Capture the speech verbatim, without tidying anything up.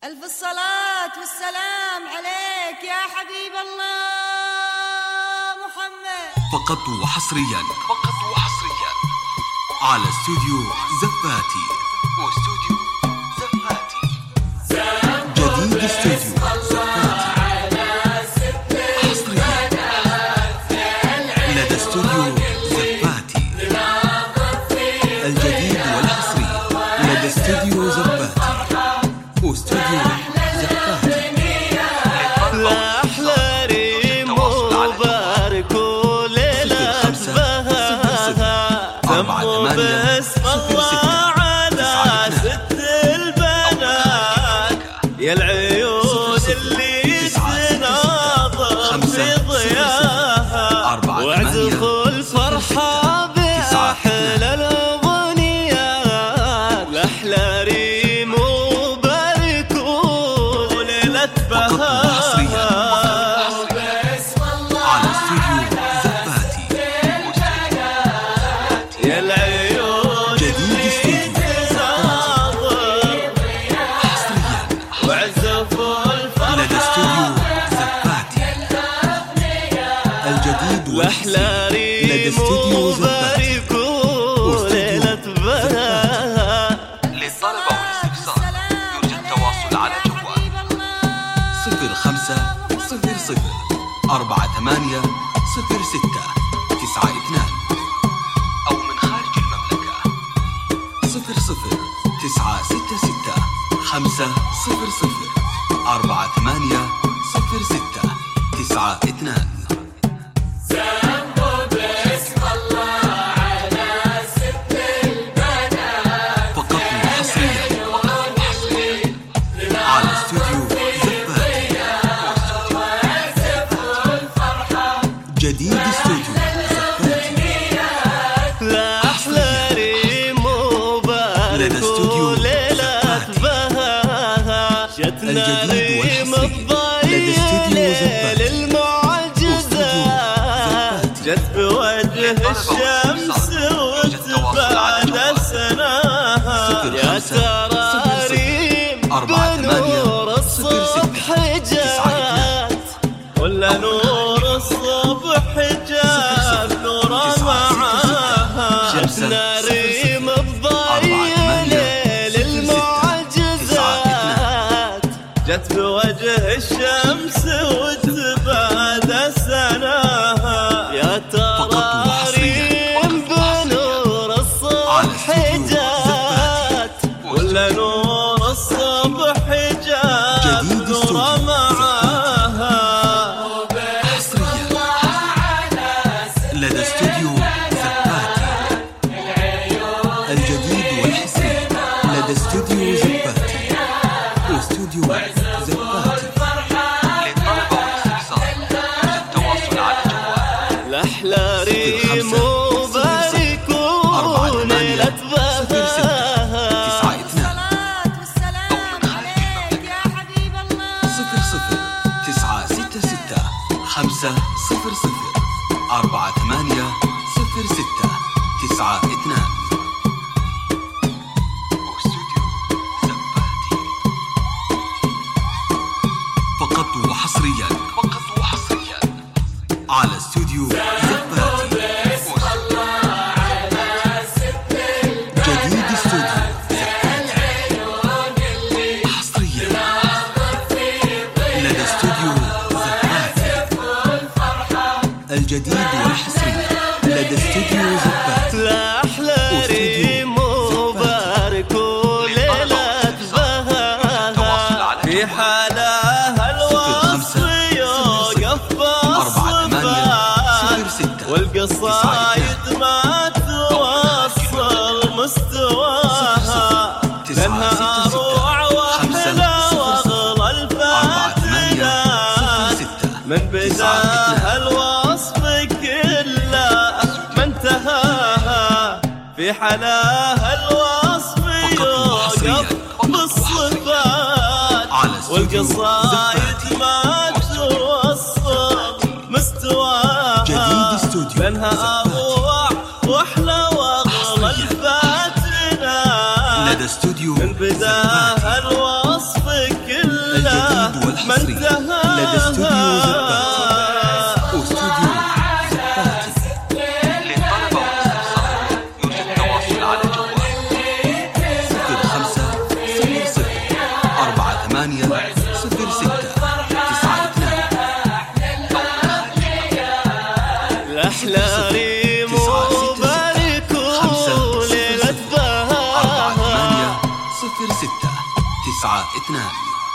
ألف الصلاة والسلام عليك يا حبيب الله محمد. فقط وحصريا فقط وحصريا على استوديو زفاتي واستوديو زفاتي جديد استوديو زفاتي حصريا لدى استوديو زفاتي الجديد والحصري لدى استوديو زفاتي واستوديو زفاتي. لا أحلى ريم مبارك وليلة بهاها دمه باسم الله على ست البنات يا العيون اللي تناظر في ضياها واعزفوا الفرحة بأحلى الأغنيات. لا أحلى ريم مبارك وليلة بهاها على استوديو زفاتي يا العيون جديد استوديو حصريا وعزفوا لدى استوديو الفرحة زفاتي الجديد وأحلى والحصري لدى ريم استوديو زفاتي مبارك وليلة بهاها. للطلبة والاستفسار يرجى التواصل على جوال صفر خمسة صفر صفر أربعة ثمانية صفر ستة تسعة اثنان أو من خارج المملكة صفر صفر تسعة ستة ستة خمسة صفر صفر أربعة ثمانية صفر ستة تسعة اثنان. فقط وحصريا فقط وحصريا على استوديو زفاتي جديد استوديو زفاتي لا أحلى ريم لدى مبارك استوديو وليلة زفاتي بهاها جتنا الجديد ريم والحصري لدى استوديو زفاتي للمعجزات جت بوجه الشمس وتبعد سناها يا ترى ريم بنور الصبح جات ولا نور الصبح جات نور معاها جتنا ريم الضايلة للمعجزات جت بوجه الشمس وتبعد سناها يا ترى ريم بنور الصبح جات ولا نور الصبح جات نور معاها حصريا لدى استوديو زفاتي الجديد والحصري لدى استوديو زفاتي واستوديو زفاتي. للطلبة والاستفسار يرجى التواصل على جوال لا أحلى ريم مبارك وليلة بهاها تسعة اثنان الصلاة والسلام عليك يا حبيب الله. صفر صفر تسعة ستة ستة خمسة صفر صفر أربعة ثمانية صفر ستة تسعة اثنان. فقط وحصريا فقط وحصريا على استوديو زفاتي جديد استوديو زفاتي حصريا لدى استوديو زفاتي الجديد والحصري لدى استوديو زفاتي. لا أحلى ريم مبارك وليلة بهاها في حالها الوصف يوقف بالصفات والقصايد ما توصل مستواها لأنها أروع وأحلى وأغلى الفاتنات من بداها الوصف كله ما انتهاها في حلاها الوصف يوقف بالصفات والقصايد ما توصل مستواها لأنها أروع وأحلى وأغلى الفاتنات لدى استوديو من بداها الوصف كله تسعة اثنان.